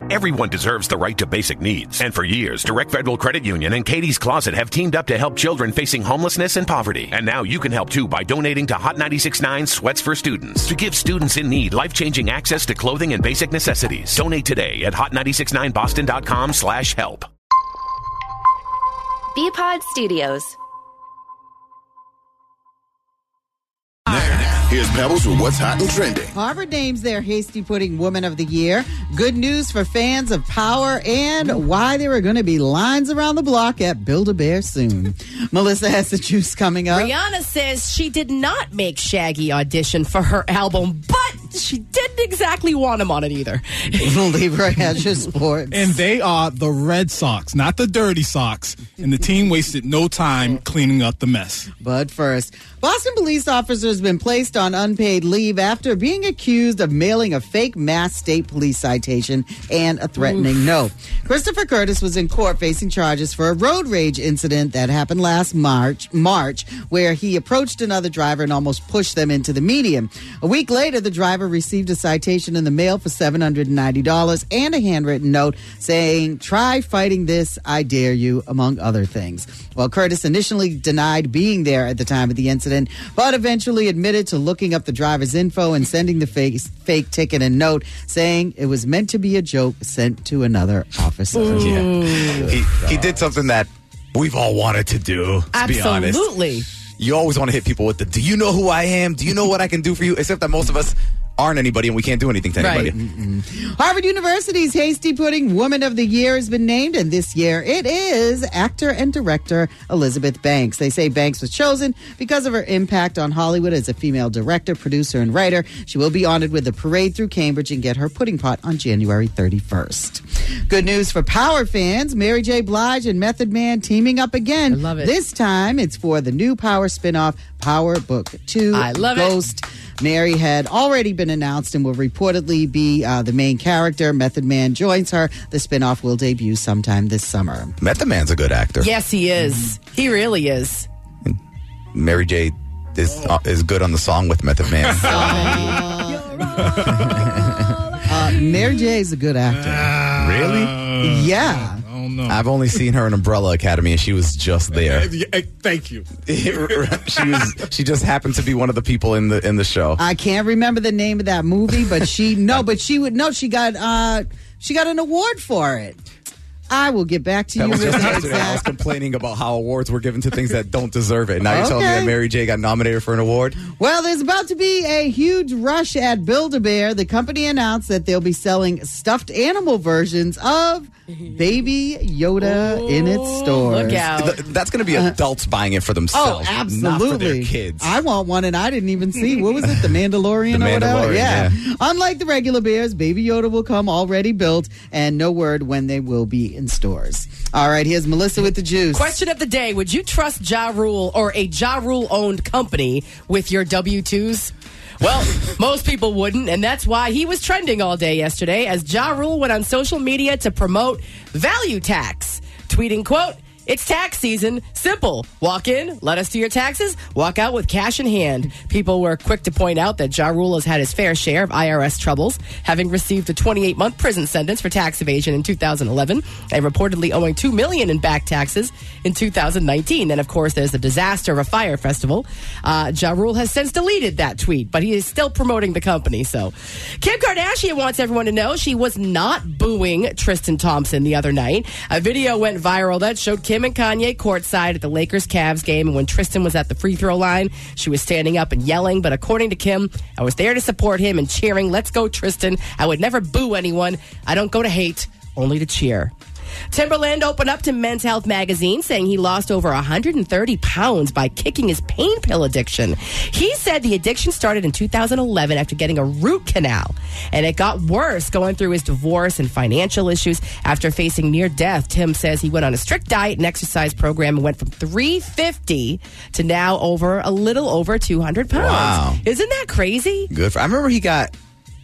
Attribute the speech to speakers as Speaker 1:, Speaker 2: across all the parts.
Speaker 1: Everyone deserves the right to basic needs. And for years, Direct Federal Credit Union and Katie's Closet have teamed up to help children facing homelessness and poverty. And now you can help too by donating to Hot 96.9 Sweats for Students to give students in need life-changing access to clothing and basic necessities. Donate today at hot969boston.com/help.
Speaker 2: BPod Studios.
Speaker 3: Here's Pebbles with what's hot and trending.
Speaker 4: Harvard names their Hasty Pudding Woman of the Year. Good news for fans of Power and why there are going to be lines around the block at Build-A-Bear soon. Melissa has the juice coming up.
Speaker 5: Rihanna says she did not make Shaggy audition for her album, but she didn't exactly want him on it either.
Speaker 4: Libra has your sports.
Speaker 6: And they are the Red Sox, not the Dirty Sox. And the team wasted no time cleaning up the mess.
Speaker 4: But first, Boston police officer has been placed on unpaid leave after being accused of mailing a fake Mass State Police citation and a threatening note. Christopher Curtis was in court facing charges for a road rage incident that happened last March, where he approached another driver and almost pushed them into the median. A week later, the driver received a citation in the mail for $790 and a handwritten note saying, "Try fighting this, I dare you," among other things. Well, Curtis initially denied being there at the time of the incident, but eventually admitted to looking up the driver's info and sending the fake ticket and note saying it was meant to be a joke sent to another officer.
Speaker 7: Yeah. He did something that we've all wanted to do, to be honest.
Speaker 5: Absolutely.
Speaker 7: You always want to hit people with the, do you know who I am? Do you know what I can do for you? Except that most of us aren't anybody and we can't do anything to anybody.
Speaker 4: Right. Harvard University's Hasty Pudding Woman of the Year has been named, and this year it is actor and director Elizabeth Banks. They say Banks was chosen because of her impact on Hollywood as a female director, producer, and writer. She will be honored with a parade through Cambridge and get her pudding pot on January 31st. Good news for Power fans. Mary J. Blige and Method Man teaming up again.
Speaker 5: I love it.
Speaker 4: This time it's for the new Power spinoff, Power Book 2
Speaker 5: I love
Speaker 4: Ghost. Mary had already been announced and will reportedly be the main character. Method Man joins her. The spinoff will debut sometime this summer.
Speaker 7: Method Man's a good actor.
Speaker 5: Yes, he is. He really is.
Speaker 7: Mary J. is good on the song with Method Man.
Speaker 4: Mary J. is a good actor.
Speaker 7: Really?
Speaker 4: Yeah.
Speaker 6: No.
Speaker 7: I've only seen her in Umbrella Academy, and she was just there.
Speaker 6: Thank you.
Speaker 7: She just happened to be one of the people in the show.
Speaker 4: I can't remember the name of that movie, but she got an award for it. I will get back to you
Speaker 7: That was
Speaker 4: with
Speaker 7: just
Speaker 4: that
Speaker 7: yesterday. I was
Speaker 4: exact.
Speaker 7: complaining about how awards were given to things that don't deserve it. Now you're telling me that Mary J. got nominated for an award?
Speaker 4: Well, there's about to be a huge rush at Build-A-Bear. The company announced that they'll be selling stuffed animal versions of Baby Yoda in its stores.
Speaker 5: Look out.
Speaker 7: That's going to be adults buying it for
Speaker 4: Oh,
Speaker 7: themselves,
Speaker 4: absolutely.
Speaker 7: not for their kids.
Speaker 4: I want one, and I didn't even see. What was it? The Mandalorian
Speaker 7: The
Speaker 4: or whatever?
Speaker 7: Mandalorian,
Speaker 4: Yeah.
Speaker 7: yeah.
Speaker 4: Unlike the regular bears, Baby Yoda will come already built, and no word when they will be in stores. All right, here's Melissa with the juice.
Speaker 5: Question of the day. Would you trust Ja Rule or a Ja Rule-owned company with your W-2s? Well, most people wouldn't, and that's why he was trending all day yesterday as Ja Rule went on social media to promote value tax, tweeting, quote, "It's tax season. Simple. Walk in, let us do your taxes, walk out with cash in hand." People were quick to point out that Ja Rule has had his fair share of IRS troubles, having received a 28-month prison sentence for tax evasion in 2011 and reportedly owing $2 million in back taxes in 2019. Then, of course, there's the disaster of a fire festival. Ja Rule has since deleted that tweet, but he is still promoting the company. So, Kim Kardashian wants everyone to know she was not booing Tristan Thompson the other night. A video went viral that showed Kim and Kanye courtside at the Lakers-Cavs game, and when Tristan was at the free throw line, she was standing up and yelling, but according to Kim, "I was there to support him and cheering, 'Let's go, Tristan.' I would never boo anyone. I don't go to hate, only to cheer." Timberland opened up to Men's Health magazine saying he lost over 130 pounds by kicking his pain pill addiction. He said the addiction started in 2011 after getting a root canal, and it got worse going through his divorce and financial issues after facing near death. Tim says he went on a strict diet and exercise program and went from 350 to now a little over 200 pounds.
Speaker 7: Wow.
Speaker 5: Isn't that crazy?
Speaker 7: Good. I remember he got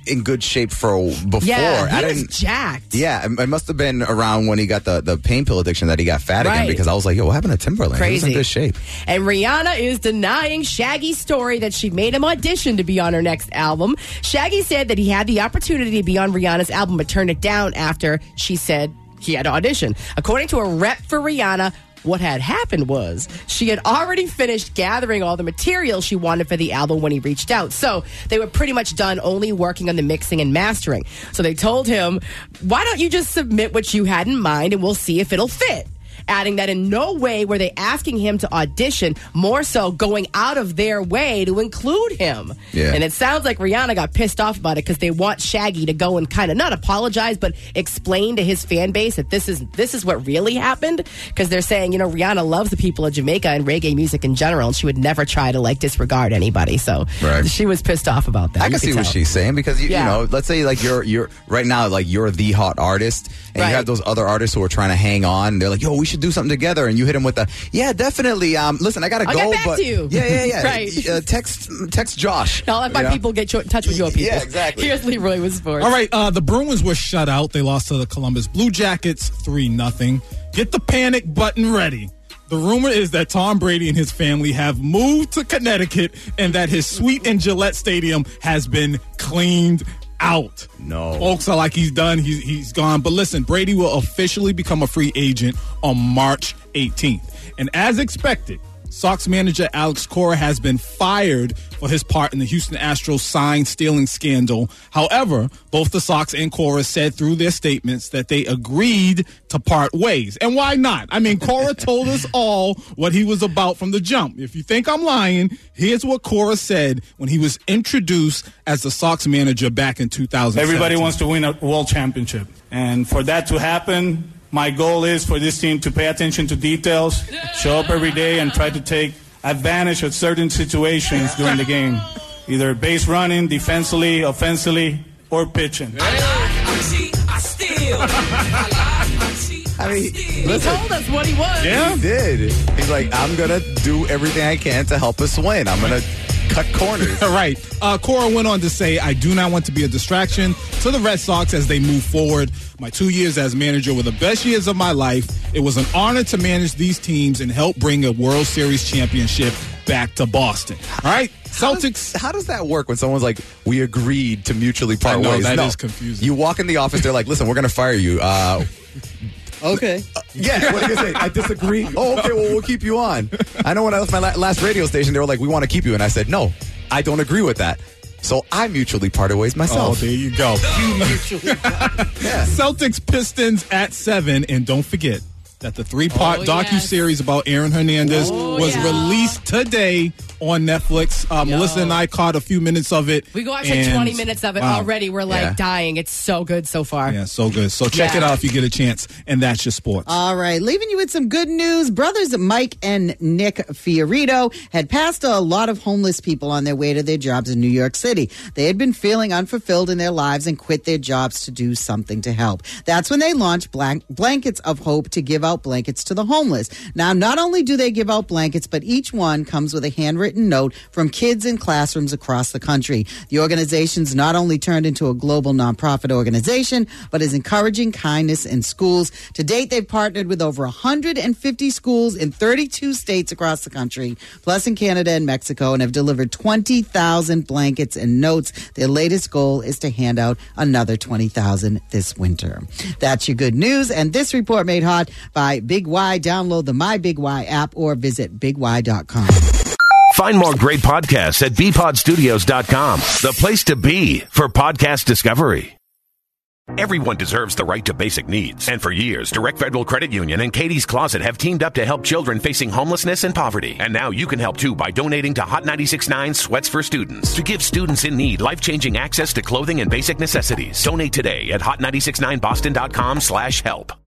Speaker 7: in good shape before.
Speaker 5: Yeah,
Speaker 7: I
Speaker 5: he was
Speaker 7: didn't.
Speaker 5: jacked.
Speaker 7: Yeah, it must have been around when he got the pain pill addiction that he got fat again,
Speaker 5: Right.
Speaker 7: because I was like, yo, what happened to Timberland? He was in
Speaker 5: Crazy.
Speaker 7: good shape.
Speaker 5: And Rihanna is denying Shaggy's story that she made him audition to be on her next album. Shaggy said that he had the opportunity to be on Rihanna's album but turned it down after she said he had to audition. According to a rep for Rihanna, what had happened was she had already finished gathering all the material she wanted for the album when he reached out. So they were pretty much done only working on the mixing and mastering. So they told him, why don't you just submit what you had in mind and we'll see if it'll fit? Adding that in no way were they asking him to audition, more so going out of their way to include him.
Speaker 7: Yeah.
Speaker 5: And it sounds like Rihanna got pissed off about it because they want Shaggy to go and kind of not apologize, but explain to his fan base that this is what really happened. Because they're saying, Rihanna loves the people of Jamaica and reggae music in general, and she would never try to disregard anybody. So
Speaker 7: Right.
Speaker 5: she was pissed off about that.
Speaker 7: I
Speaker 5: You
Speaker 7: can
Speaker 5: could
Speaker 7: see what
Speaker 5: tell.
Speaker 7: she's saying, because you know, let's say you're right now, you're the hot artist, and
Speaker 5: Right.
Speaker 7: you have those other artists who are trying to hang on. They're like, yo, we should do something together, and you hit them with yeah, definitely. Listen, I gotta
Speaker 5: I'll
Speaker 7: go,
Speaker 5: get back
Speaker 7: but
Speaker 5: to you.
Speaker 7: yeah.
Speaker 5: Right.
Speaker 7: Text Josh.
Speaker 5: I'll let my people get in touch with your people.
Speaker 7: Yeah, exactly.
Speaker 5: Here's Leroy with sports.
Speaker 6: All right, the Bruins were shut out. They lost to the Columbus Blue Jackets 3-0. Get the panic button ready. The rumor is that Tom Brady and his family have moved to Connecticut and that his suite in Gillette Stadium has been cleaned out.
Speaker 7: No.
Speaker 6: Folks are like, he's done, he's gone. But listen, Brady will officially become a free agent on March 18th. And as expected, Sox manager Alex Cora has been fired for his part in the Houston Astros sign stealing scandal. However, both the Sox and Cora said through their statements that they agreed to part ways. And why not? I mean, Cora told us all what he was about from the jump. If you think I'm lying, here's what Cora said when he was introduced as the Sox manager back in 2017.
Speaker 2: Everybody wants to win a world championship. And for that to happen, my goal is for this team to pay attention to details, show up every day, and try to take advantage of certain situations during the game, either base running, defensively, offensively, or pitching.
Speaker 7: I mean,
Speaker 5: He
Speaker 7: listen,
Speaker 5: told us what he was.
Speaker 6: Yeah.
Speaker 7: he did. He's like, I'm gonna do everything I can to help us win. I'm gonna cut corners.
Speaker 6: Right. Cora went on to say, I do not want to be a distraction to the Red Sox as they move forward. My 2 years as manager were the best years of my life. It was an honor to manage these teams and help bring a World Series championship back to Boston. All right? Celtics.
Speaker 7: How does that work when someone's like, we agreed to mutually part
Speaker 6: I know,
Speaker 7: ways?
Speaker 6: that is confusing.
Speaker 7: You walk in the office, they're like, listen, we're going to fire you.
Speaker 4: Okay.
Speaker 7: Yeah, what are you going to say? I disagree. Oh, okay, well, we'll keep you on. I know when I left my last radio station, they were like, we want to keep you. And I said, no, I don't agree with that. So I mutually parted ways
Speaker 6: Oh,
Speaker 7: myself.
Speaker 6: there you go.
Speaker 7: Yeah.
Speaker 6: Celtics Pistons at 7. And don't forget that the 3-part docuseries about Aaron Hernandez was released today on Netflix. Melissa and I caught a few minutes of it.
Speaker 5: We watched like 20 minutes of it already. We're like dying. It's so good so far.
Speaker 6: Yeah, so good. So check it out if you get a chance. And that's your sports.
Speaker 4: All right, leaving you with some good news. Brothers Mike and Nick Fiorito had passed a lot of homeless people on their way to their jobs in New York City. They had been feeling unfulfilled in their lives and quit their jobs to do something to help. That's when they launched Blankets of Hope to give out blankets to the homeless. Now, not only do they give out blankets, but each one comes with a handwritten note from kids in classrooms across the country. The organization's not only turned into a global nonprofit organization, but is encouraging kindness in schools. To date, they've partnered with over 150 schools in 32 states across the country, plus in Canada and Mexico, and have delivered 20,000 blankets and notes. Their latest goal is to hand out another 20,000 this winter. That's your good news, and this report made hot by Big Y. Download the My Big Y app or visit bigY.com.
Speaker 1: Find more great podcasts at bpodstudios.com, the place to be for podcast discovery. Everyone deserves the right to basic needs. And for years, Direct Federal Credit Union and Katie's Closet have teamed up to help children facing homelessness and poverty. And now you can help too by donating to Hot 96.9 Sweats for Students to give students in need life-changing access to clothing and basic necessities. Donate today at hot969boston.com/help.